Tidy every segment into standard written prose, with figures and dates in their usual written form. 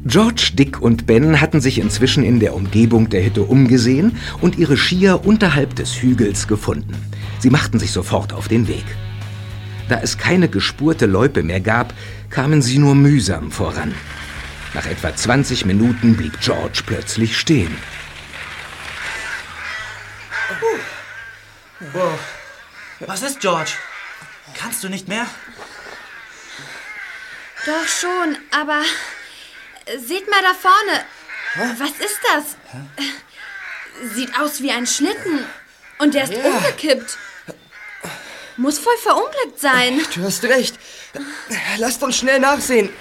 George, Dick und Ben hatten sich inzwischen in der Umgebung der Hütte umgesehen und ihre Skier unterhalb des Hügels gefunden. Sie machten sich sofort auf den Weg. Da es keine gespurte Loipe mehr gab, kamen sie nur mühsam voran. Nach etwa 20 Minuten blieb George plötzlich stehen. Wow. Was ist, George? Kannst du nicht mehr? Doch schon, aber seht mal da vorne. Was ist das? Sieht aus wie ein Schlitten. Und der ist umgekippt. Muss voll verunglückt sein. Du hast recht. Lasst uns schnell nachsehen.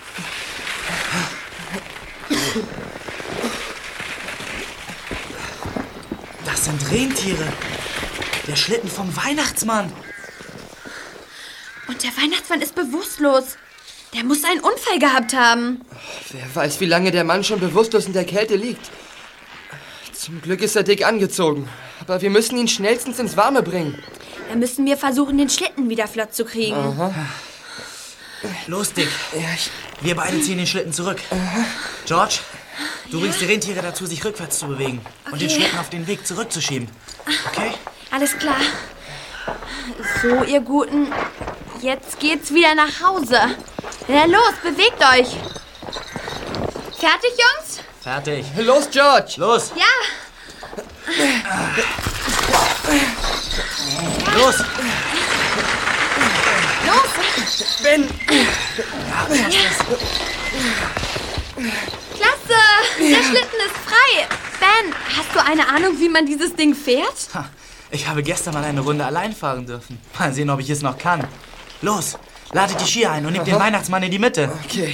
Das sind Rentiere. Der Schlitten vom Weihnachtsmann. Und der Weihnachtsmann ist bewusstlos. Der muss einen Unfall gehabt haben. Wer weiß, wie lange der Mann schon bewusstlos in der Kälte liegt. Zum Glück ist er dick angezogen. Aber wir müssen ihn schnellstens ins Warme bringen. Dann müssen wir versuchen, den Schlitten wieder flott zu kriegen. Aha. Los, Dick. Wir beide ziehen den Schlitten zurück. George, du bringst die Rentiere dazu, sich rückwärts zu bewegen. Und den Schlitten auf den Weg zurückzuschieben. Okay? Alles klar. So, ihr Guten. Jetzt geht's wieder nach Hause. Na los, bewegt euch. Fertig, Jungs? Fertig. Los, George. Los. Ja. Los. Los. Ben. Klasse. Der Schlitten ist frei. Ben, hast du eine Ahnung, wie man dieses Ding fährt? Ich habe gestern mal eine Runde allein fahren dürfen. Mal sehen, ob ich es noch kann. Los, ladet die Skier ein und nehmt den Weihnachtsmann in die Mitte. Okay.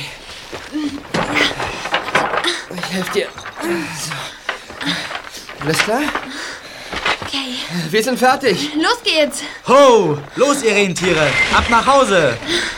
Ich helfe dir. So. Alles klar? Okay. Wir sind fertig. Los geht's. Ho! Los, ihr Rentiere! Ab nach Hause!